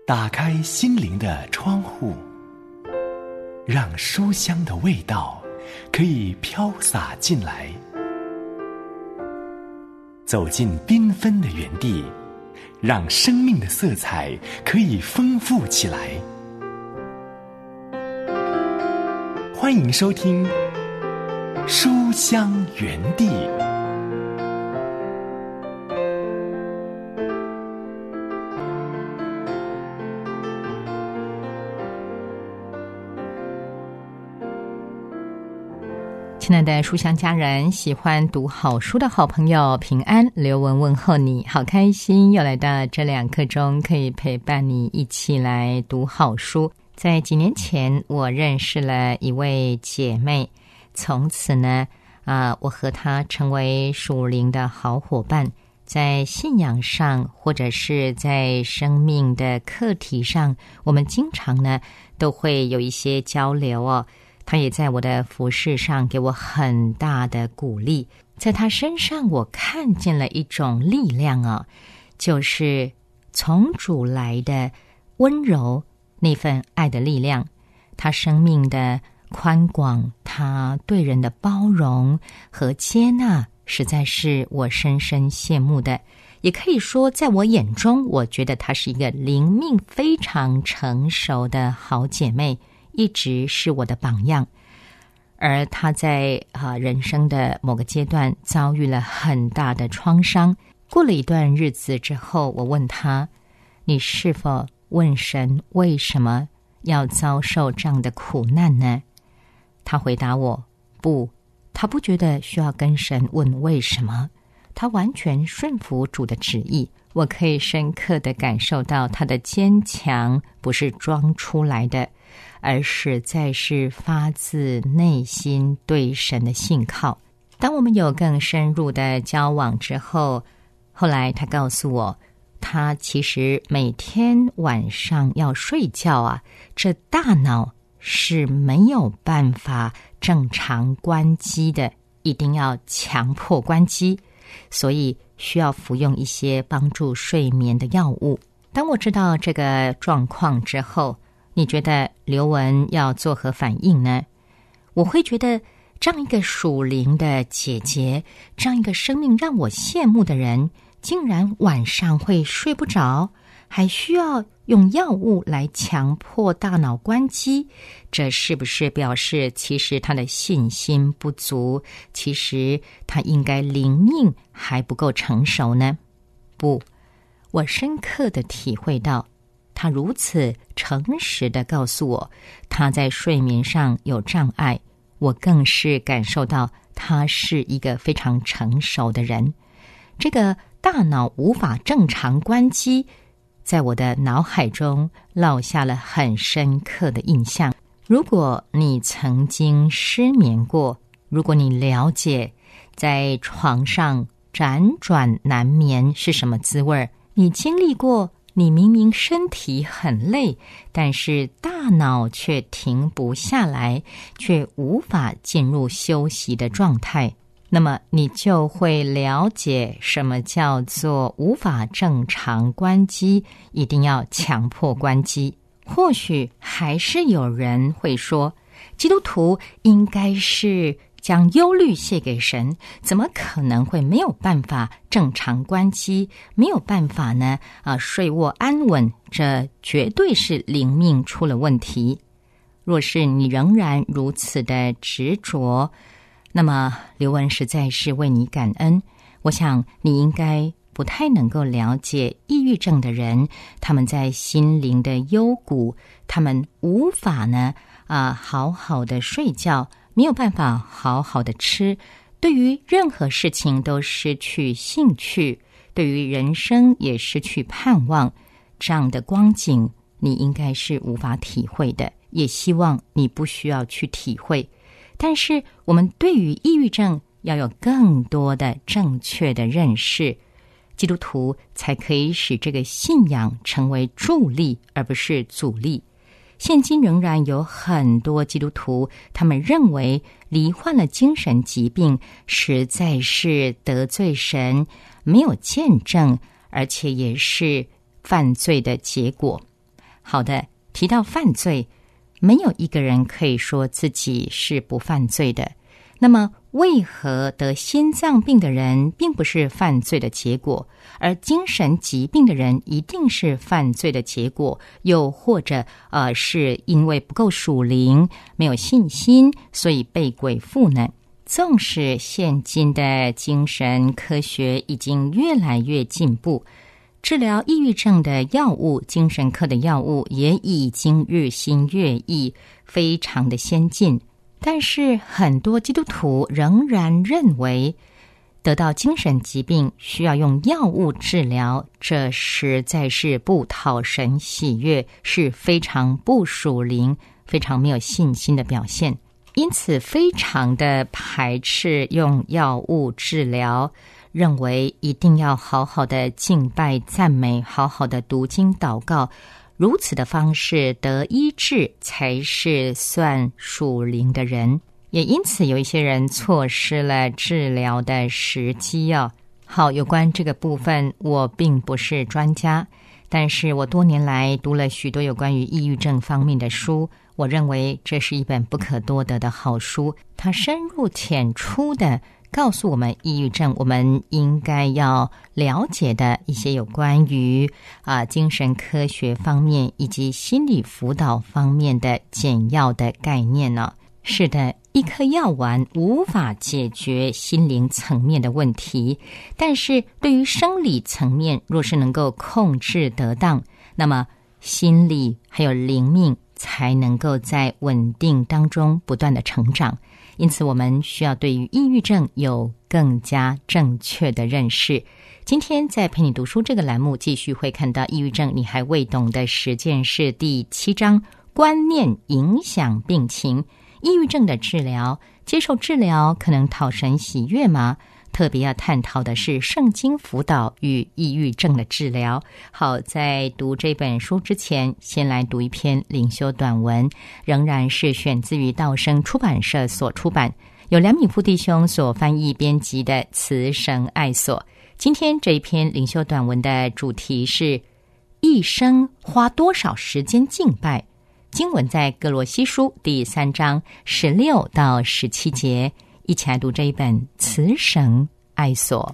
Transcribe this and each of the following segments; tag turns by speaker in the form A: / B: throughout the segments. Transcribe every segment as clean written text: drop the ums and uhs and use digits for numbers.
A: 打开心灵的窗户，让书香的味道可以飘洒进来。走进缤纷的园地，让生命的色彩可以丰富起来。欢迎收听书香园地。
B: 亲爱的书香家人，喜欢读好书的好朋友，平安，刘文问候你，好开心又来到这2刻钟，可以陪伴你一起来读好书。在几年前，我认识了一位姐妹，从此呢，我和她成为属灵的好伙伴，在信仰上或者是在生命的课题上，我们经常呢都会有一些交流哦。他也在我的服事上给我很大的鼓励，在他身上我看见了一种力量啊，就是从主来的温柔，那份爱的力量，他生命的宽广，他对人的包容和接纳，实在是我深深羡慕的。也可以说在我眼中，我觉得她是一个灵命非常成熟的好姐妹，一直是我的榜样。而她在人生的某个阶段遭遇了很大的创伤，过了一段日子之后，我问她，你是否问神为什么要遭受这样的苦难呢？她回答我，不，她不觉得需要跟神问为什么，她完全顺服主的旨意。我可以深刻地感受到她的坚强不是装出来的，而实在是发自内心对神的信靠。当我们有更深入的交往之后，后来她告诉我，她其实每天晚上要睡觉这大脑是没有办法正常关机的，一定要强迫关机，所以需要服用一些帮助睡眠的药物。当我知道这个状况之后，你觉得刘文要作何反应呢？我会觉得这样一个属灵的姐姐，这样一个生命让我羡慕的人，竟然晚上会睡不着，还需要用药物来强迫大脑关机，这是不是表示其实他的信心不足，其实他应该灵命还不够成熟呢？不，我深刻地体会到，他如此诚实地告诉我他在睡眠上有障碍，我更是感受到他是一个非常成熟的人。这个大脑无法正常关机，在我的脑海中烙下了很深刻的印象。如果你曾经失眠过，如果你了解在床上辗转难眠是什么滋味，你经历过你明明身体很累，但是大脑却停不下来，却无法进入休息的状态，那么你就会了解什么叫做无法正常关机，一定要强迫关机。或许还是有人会说，基督徒应该是将忧虑卸给神，怎么可能会没有办法正常关机，没有办法呢睡卧安稳，这绝对是灵命出了问题。若是你仍然如此的执着，那么刘文实在是为你感恩。我想你应该不太能够了解抑郁症的人，他们在心灵的幽谷，他们无法呢好好的睡觉，没有办法好好的吃，对于任何事情都失去兴趣，对于人生也失去盼望，这样的光景你应该是无法体会的，也希望你不需要去体会。但是我们对于抑郁症要有更多的正确的认识，基督徒才可以使这个信仰成为助力而不是阻力。现今仍然有很多基督徒，他们认为罹患了精神疾病实在是得罪神，没有见证，而且也是犯罪的结果。 好的，提到犯罪，没有一个人可以说自己是不犯罪的。那么为何得心脏病的人并不是犯罪的结果，而精神疾病的人一定是犯罪的结果？又或者是因为不够属灵，没有信心，所以被鬼附呢？纵使现今的精神科学已经越来越进步，治疗抑郁症的药物，精神科的药物也已经日新月异，非常的先进。但是很多基督徒仍然认为得到精神疾病需要用药物治疗，这实在是不讨神喜悦，是非常不属灵，非常没有信心的表现。因此非常的排斥用药物治疗，认为一定要好好的敬拜赞美，好好的读经祷告，如此的方式得医治才是算属灵的人。也因此有一些人错失了治疗的时机哦。好，有关这个部分我并不是专家，但是我多年来读了许多有关于抑郁症方面的书，我认为这是一本不可多得的好书，它深入浅出的告诉我们抑郁症我们应该要了解的一些有关于精神科学方面以及心理辅导方面的简要的概念呢。是的，一颗药丸无法解决心灵层面的问题，但是对于生理层面若是能够控制得当，那么心理还有灵命才能够在稳定当中不断的成长。因此我们需要对于抑郁症有更加正确的认识。今天在陪你读书这个栏目继续会看到抑郁症你还未懂的10件事第7章，观念影响病情。抑郁症的治疗，接受治疗可能讨神喜悦吗？特别要探讨的是圣经辅导与抑郁症的治疗。好，在读这本书之前，先来读一篇灵修短文，仍然是选自于道生出版社所出版，由梁敏夫弟兄所翻译编辑的《慈神爱所》。今天这一篇灵修短文的主题是一生花多少时间敬拜。经文在哥罗西书第3章16到17节，一起来读这一本《慈神爱所》。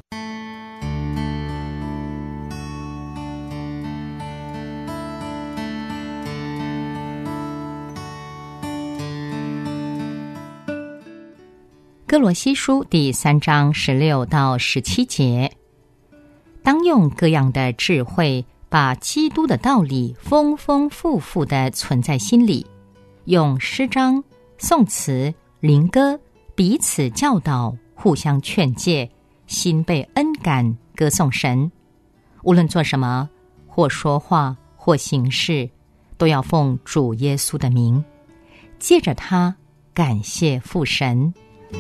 B: 哥罗西书第3章16到17节，当用各样的智慧，把基督的道理丰丰富富地存在心里，用诗章、颂词、灵歌彼此教导，互相劝诫，心被恩感，歌颂神。无论做什么，或说话，或行事，都要奉主耶稣的名，借着他感谢父神。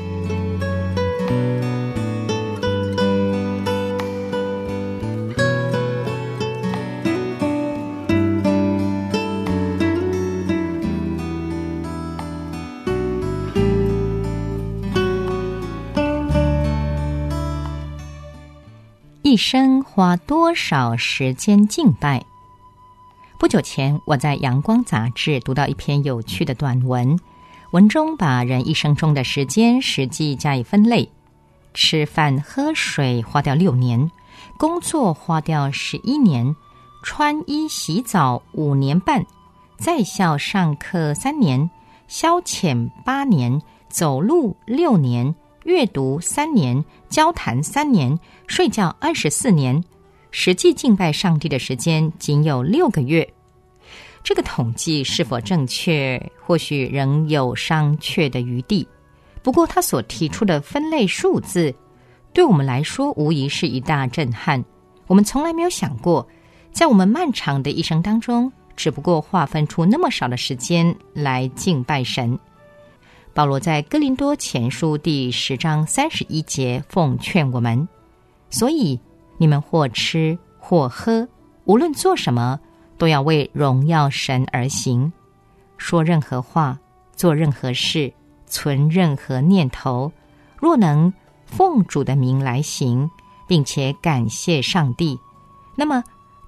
B: 一生花多少时间敬拜？不久前，我在阳光杂志读到一篇有趣的短文，文中把人一生中的时间实际加以分类：吃饭喝水花掉6年，工作花掉11年，穿衣洗澡5年半，在校上课3年，消遣8年，走路6年，阅读3年，交谈3年，睡觉24年，实际敬拜上帝的时间仅有6个月。这个统计是否正确，或许仍有商榷的余地。不过他所提出的分类数字，对我们来说无疑是一大震撼。我们从来没有想过，在我们漫长的一生当中，只不过划分出那么少的时间来敬拜神。保罗在哥林多前书第10章31节奉劝我们，所以你们或吃或喝，无论做什么，都要为荣耀神而行。说任何话，做任何事，存任何念头，若能奉主的名来行，并且感谢上帝，那么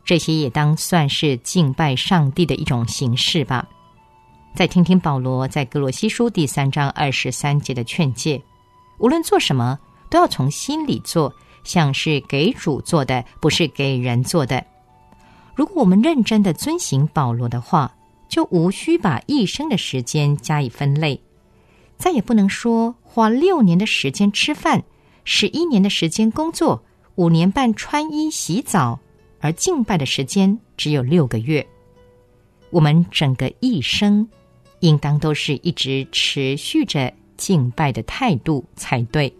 B: 这些也当算是敬拜上帝的一种形式吧。再听听保罗在哥罗西书第3章23节的劝诫，无论做什么都要从心里做，像是给主做的，不是给人做的。如果我们认真的遵行保罗的话，就无需把一生的时间加以分类，再也不能说花6年的时间吃饭，11年的时间工作，5年半穿衣洗澡，而敬拜的时间只有6个月。我们整个一生应当都是一直持续着敬拜的态度才对。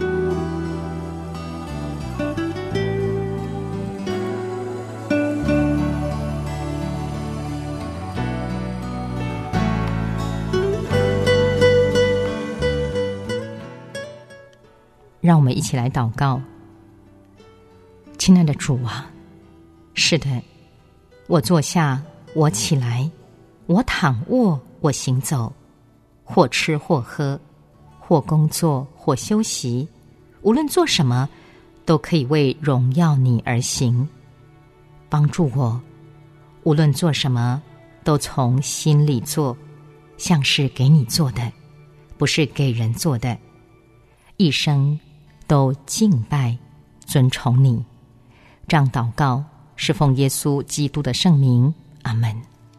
B: 让我们一起来祷告。亲爱的主啊，是的，我坐下，我起来，我躺卧，我行走，或吃或喝，或工作或休息，无论做什么都可以为荣耀你而行。帮助我，无论做什么都从心里做，像是给你做的，不是给人做的，一生都敬拜尊崇你。这样祷告是奉耶稣基督的圣名，阿们。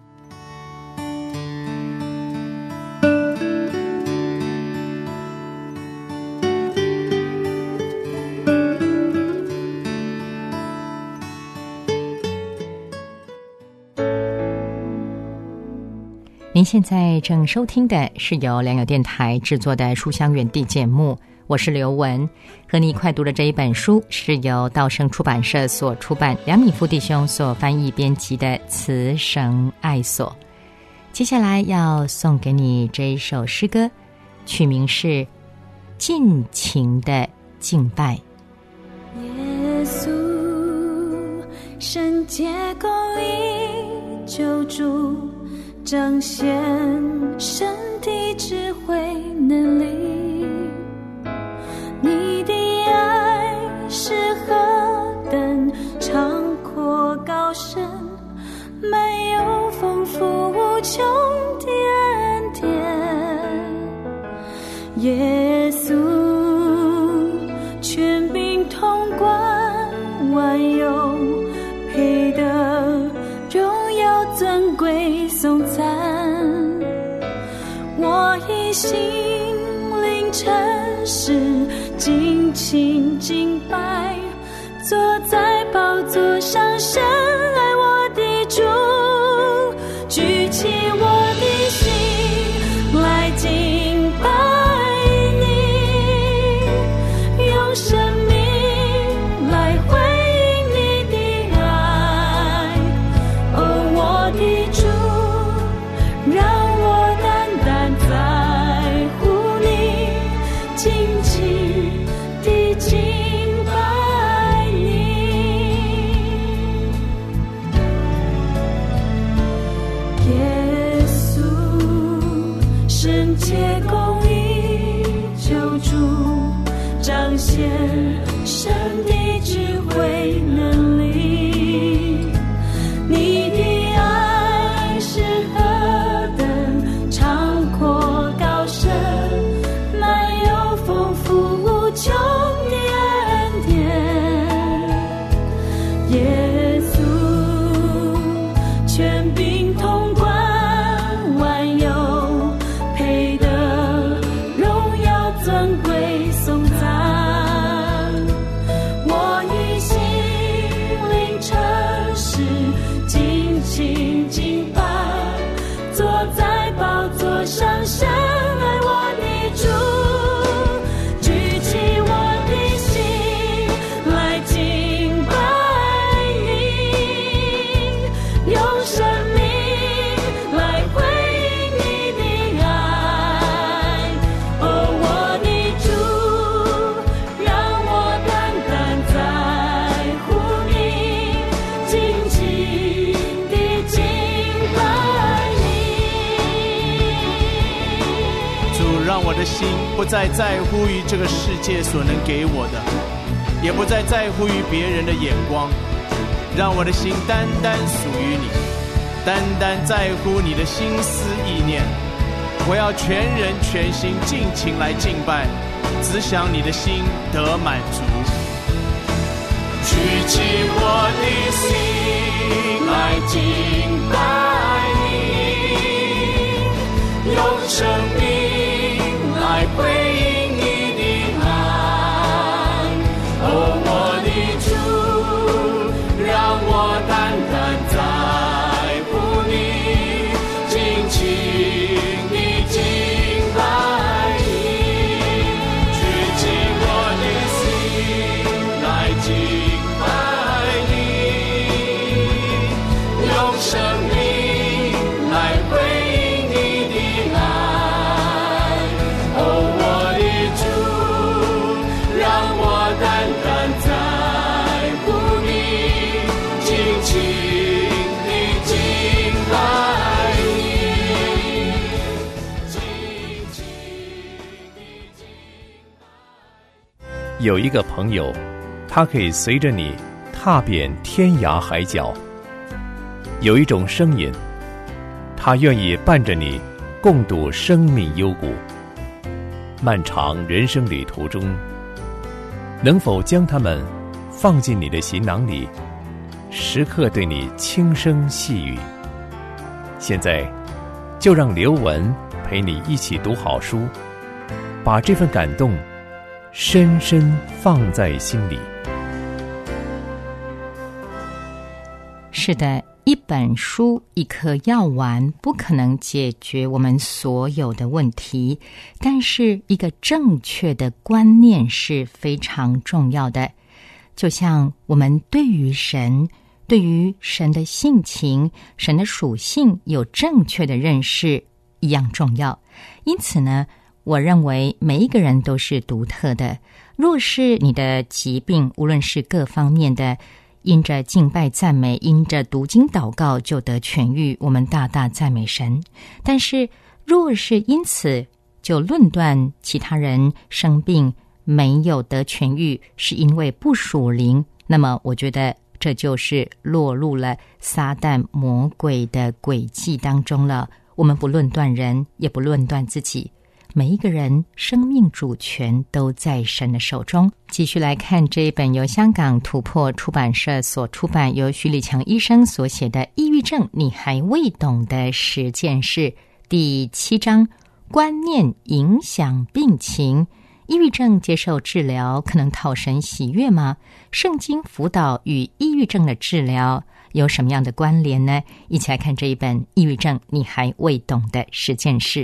B: 您现在正收听的是由良友电台制作的书香园地节目，我是刘文，和你一块读的这一本书是由道生出版社所出版，梁敏夫弟兄所翻译编辑的《慈绳爱锁》。接下来要送给你这一首诗歌，曲名是《尽情的敬拜》。
C: 耶稣圣洁公义救主，彰显神的智慧能力，你的爱是何等长阔高深，没有丰富无穷的恩典。耶稣权柄统管万有，配得荣耀尊贵颂赞。我以心灵诚实尽情敬拜，坐在宝座上深爱我的主，举起我的心来敬拜你，用生命来回应你的爱。哦，我的主，让我单单在乎你，紧紧地敬拜你。耶稣圣洁公义救主，彰显神的智慧能力，你的爱是何等长阔高深，满有丰富无穷的恩典。耶稣权柄统管万有，配得荣耀尊贵颂赞。我以心灵诚实尽情敬拜，坐在宝座上深爱我的主，举起我的心来敬拜你，用生命来回应你的爱。哦，我的主，让我单单在乎你，紧紧地敬拜你。
D: 主，让我的心不再在乎于这个世界所能给我的，也不再在乎于别人的眼光， 让我的心单单属于你，单单在乎你的心思意念。我要全人全心尽情来敬拜，只想你的心得满足。举起我的心来敬拜你，用生命来回应你的爱。哦，我的主，让我单单在乎你，尽情地敬拜你。举起我的心来敬拜你，用生命来回应你的爱。哦，我的主，让我单单在乎你，尽情地敬拜你，尽情地敬拜。
E: 有一个朋友，他可以随着你踏遍天涯海角；有一种声音，他愿意伴着你共度生命幽谷。漫长人生旅途中，能否将他们放进你的行囊里，时刻对你轻声细语？现在就让刘文陪你一起读好书，把这份感动深深放在心里。
B: 是的，一本书一颗药丸不可能解决我们所有的问题，但是一个正确的观念是非常重要的。就像我们对于神的性情、神的属性有正确的认识一样重要。因此呢，我认为每一个人都是独特的。若是你的疾病，无论是各方面的，因着敬拜赞美，因着读经祷告就得痊愈，我们大大赞美神。但是若是因此就论断其他人生病没有得痊愈，是因为不属灵，那么我觉得这就是落入了撒旦魔鬼的诡计当中了。我们不论断人，也不论断自己，每一个人生命主权都在神的手中。继续来看这一本由香港突破出版社所出版，由徐礼强医生所写的《抑郁症你还未懂的10件事》第7章，观念影响病情。抑郁症接受治疗可能讨神喜悦吗？圣经辅导与抑郁症的治疗有什么样的关联呢？一起来看这一本《抑郁症你还未懂的10件事》。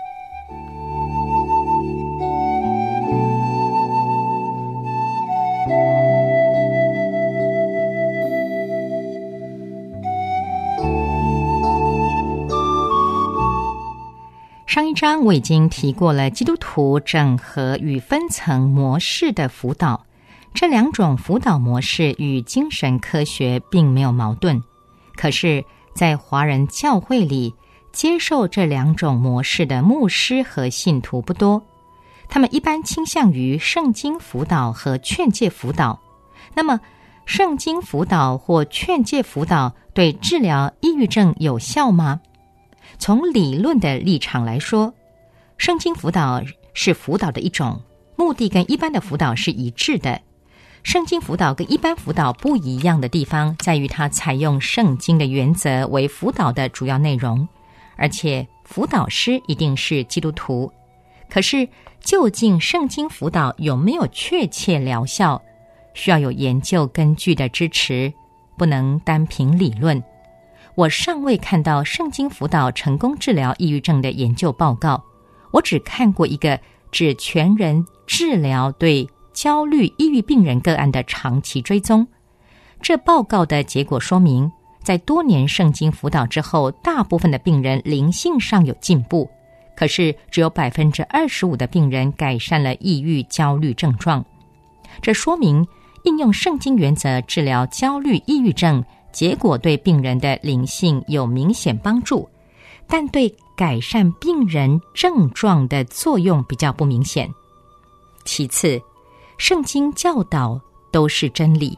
B: 上一章我已经提过了基督徒整合与分层模式的辅导，这两种辅导模式与精神科学并没有矛盾，可是在华人教会里，接受这两种模式的牧师和信徒不多，他们一般倾向于圣经辅导和劝诫辅导。那么圣经辅导或劝诫辅导对治疗抑郁症有效吗？从理论的立场来说，圣经辅导是辅导的一种，目的跟一般的辅导是一致的。圣经辅导跟一般辅导不一样的地方在于它采用圣经的原则为辅导的主要内容，而且辅导师一定是基督徒。可是究竟圣经辅导有没有确切疗效，需要有研究根据的支持，不能单凭理论。我尚未看到圣经辅导成功治疗抑郁症的研究报告，我只看过一个指全人治疗对焦虑抑郁病人个案的长期追踪。这报告的结果说明，在多年圣经辅导之后，大部分的病人灵性上有进步，可是只有 25% 的病人改善了抑郁焦虑症状。这说明应用圣经原则治疗焦虑抑郁症，结果对病人的灵性有明显帮助，但对改善病人症状的作用比较不明显。其次，圣经教导都是真理，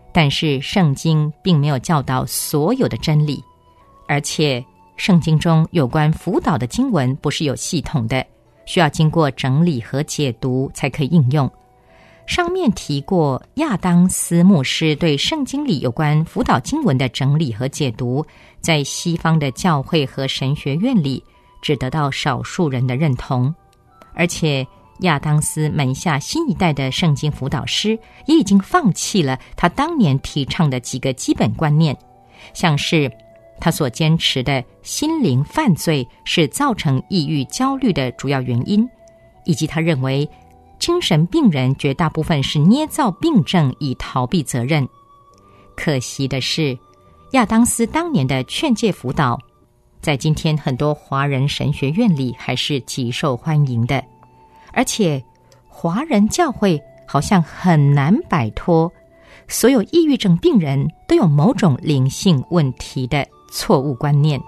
B: 但是圣经并没有教导所有的真理，而且圣经中有关辅导的经文不是有系统的，需要经过整理和解读才可以应用。上面提过亚当斯牧师对圣经里有关辅导经文的整理和解读，在西方的教会和神学院里只得到少数人的认同，而且亚当斯门下新一代的圣经辅导师也已经放弃了他当年提倡的几个基本观念，像是他所坚持的心灵犯罪是造成抑郁焦虑的主要原因，以及他认为精神病人绝大部分是捏造病症以逃避责任。可惜的是，亚当斯当年的劝诫辅导在今天很多华人神学院里还是极受欢迎的，而且华人教会好像很难摆脱所有抑郁症病人都有某种灵性问题的错误观念。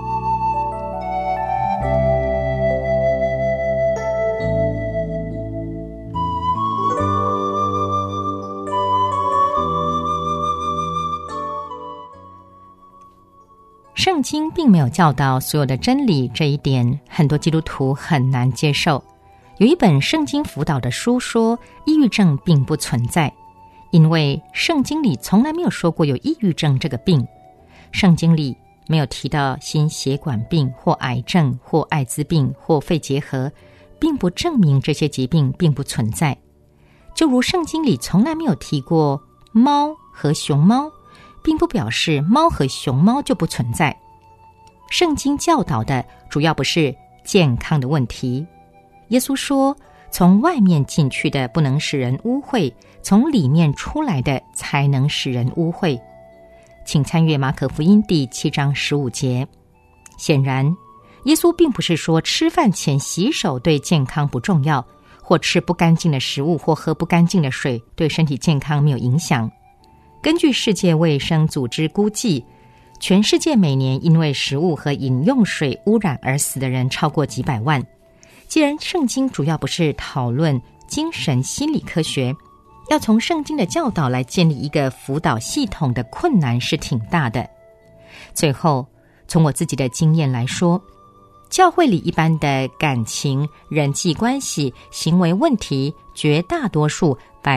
B: 圣经并没有教导所有的真理，这一点很多基督徒很难接受。有一本圣经辅导的书说，抑郁症并不存在，因为圣经里从来没有说过有抑郁症这个病。圣经里没有提到心血管病或癌症或艾滋病或肺结核，并不证明这些疾病并不存在。就如圣经里从来没有提过猫和熊猫，并不表示猫和熊猫就不存在。圣经教导的主要不是健康的问题。耶稣说，从外面进去的不能使人污秽，从里面出来的才能使人污秽。请参阅马可福音第7章15节。显然，耶稣并不是说吃饭前洗手对健康不重要，或吃不干净的食物或喝不干净的水对身体健康没有影响。根据世界卫生组织估计，全世界每年因为食物和饮用水污染而死的人超过几百万。既然圣经主要不是讨论精神心理科学，要从圣经的教导来建立一个辅导系统的困难是挺大的。最后，从我自己的经验来说，教会里一般的感情、人际关系、行为问题，绝大多数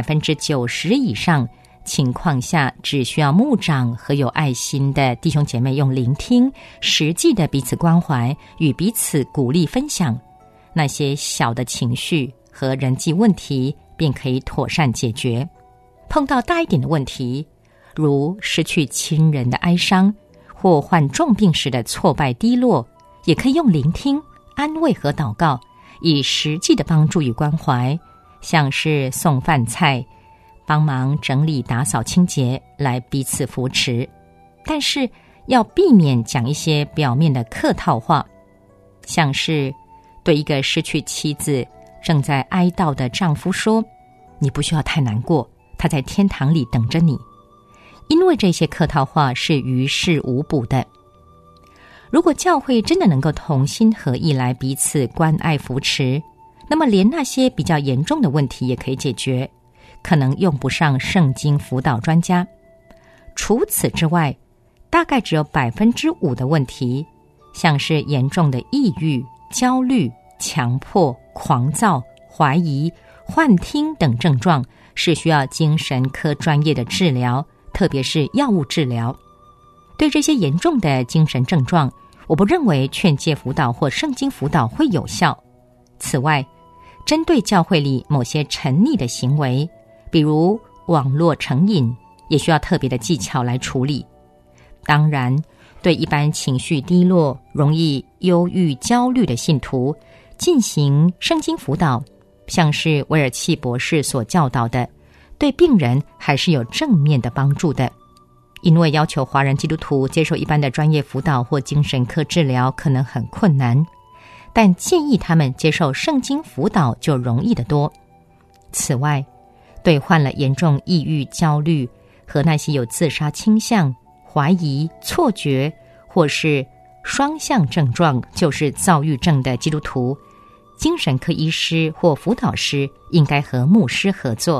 B: 90%以上情况下，只需要牧长和有爱心的弟兄姐妹用聆听，实际的彼此关怀与彼此鼓励分享，那些小的情绪和人际问题便可以妥善解决。碰到大一点的问题，如失去亲人的哀伤或患重病时的挫败低落，也可以用聆听、安慰和祷告，以实际的帮助与关怀，像是送饭菜、帮忙整理打扫清洁来彼此扶持。但是要避免讲一些表面的客套话，像是对一个失去妻子正在哀悼的丈夫说，你不需要太难过，他在天堂里等着你。因为这些客套话是于事无补的。如果教会真的能够同心合意来彼此关爱扶持，那么连那些比较严重的问题也可以解决，可能用不上圣经辅导专家。除此之外，大概只有5%的问题，像是严重的抑郁、焦虑、强迫、狂躁、怀疑、幻听等症状，是需要精神科专业的治疗，特别是药物治疗。对这些严重的精神症状，我不认为劝诫辅导或圣经辅导会有效。此外，针对教会里某些沉溺的行为，比如网络成瘾，也需要特别的技巧来处理。当然，对一般情绪低落、容易忧郁、焦虑的信徒进行圣经辅导，像是威尔契博士所教导的，对病人还是有正面的帮助的。因为要求华人基督徒接受一般的专业辅导或精神科治疗可能很困难，但建议他们接受圣经辅导就容易得多。此外，对患了严重抑郁、焦虑和那些有自杀倾向、怀疑、错觉或是双向症状，就是躁郁症的基督徒，精神科医师或辅导师应该和牧师合作，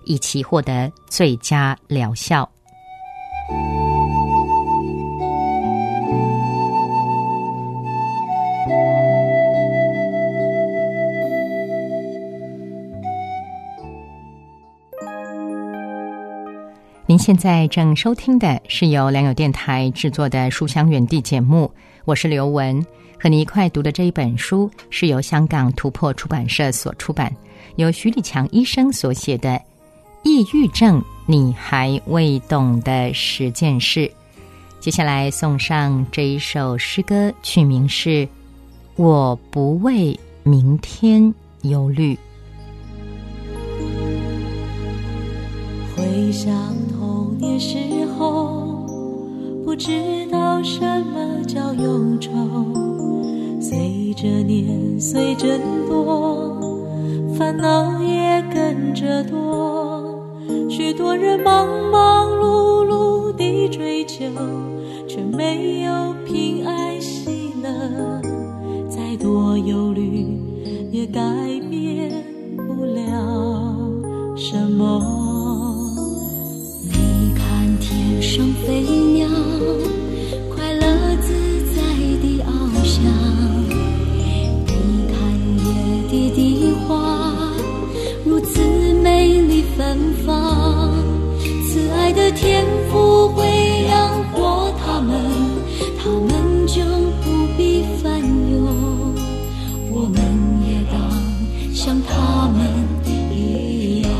B: 一起获得最佳疗效。您现在正收听的是由良友电台制作的书香园地节目，我是刘雯，和你一块读的这一本书是由香港突破出版社所出版，由徐立强医生所写的《抑郁症你还未懂的10件事》。接下来送上这一首诗歌，曲名是《我不为明天忧虑》。
C: 回想童年时候，不知道什么叫忧愁，随着年岁增多，烦恼也跟着多，许多人忙忙碌碌地追求，却没有平安喜乐，再多忧虑也改变不了什么。你看天上飞鸟，快乐自在地翱翔，你看野地的花如此美丽芬芳，慈爱的天父会养活他们，他们就不必烦忧，我们也当像他们一样，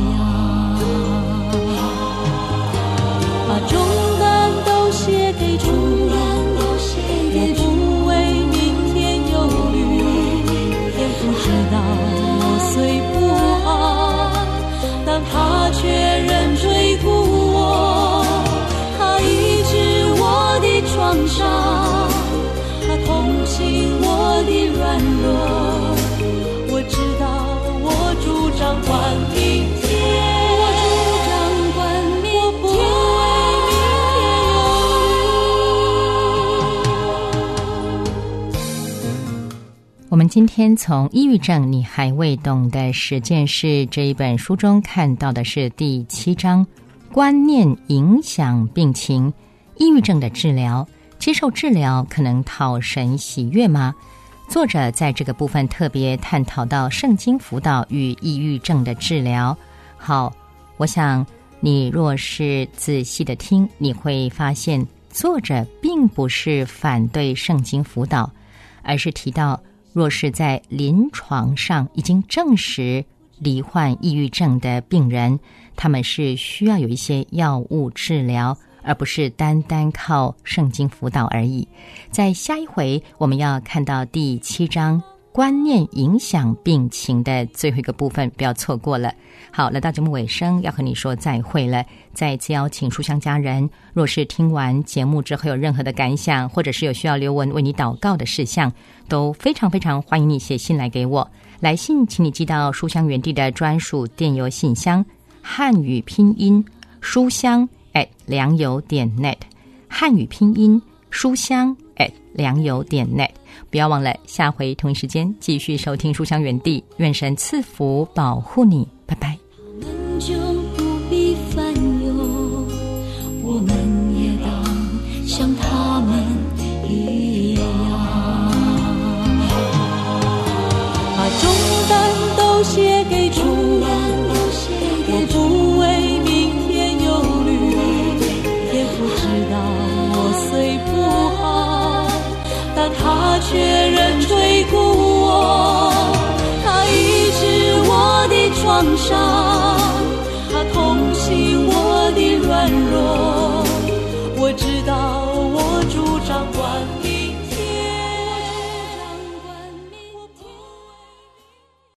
C: 把重担都卸给主，也不为明天忧虑，天父知道我虽不好，但他却仍追顾我，他医治我的创伤，他同情我的软弱，我知道我主掌管明天，我主掌管明天，
B: 我们今天从《抑郁症你还未懂的10件事》这一本书中看到的是第7章，观念影响病情，抑郁症的治疗，接受治疗可能讨神喜悦吗？作者在这个部分特别探讨到圣经辅导与抑郁症的治疗。好，我想你若是仔细的听，你会发现作者并不是反对圣经辅导，而是提到若是在临床上已经证实罹患抑郁症的病人，他们是需要有一些药物治疗，而不是单单靠圣经辅导而已。在下一回我们要看到第7章观念影响病情的最后一个部分，不要错过了。好，来到节目尾声，要和你说再会了。再次邀请书香家人，若是听完节目之后有任何的感想，或者是有需要刘雯为你祷告的事项，都非常非常欢迎你写信来给我。来信请你寄到书香园地的专属电邮信箱，汉语拼音书香良友.net， 汉语拼音书香良友.net。 不要忘了下回同一时间继续收听书香园地，愿神赐福保护你，拜拜。
C: 他们就不必烦忧，我们也当像他们一样，把重担都卸给主，我不为明天忧虑，天父知道我虽不好，但他却仍追顾我，他医治我的创伤，他同情我的软弱，我知道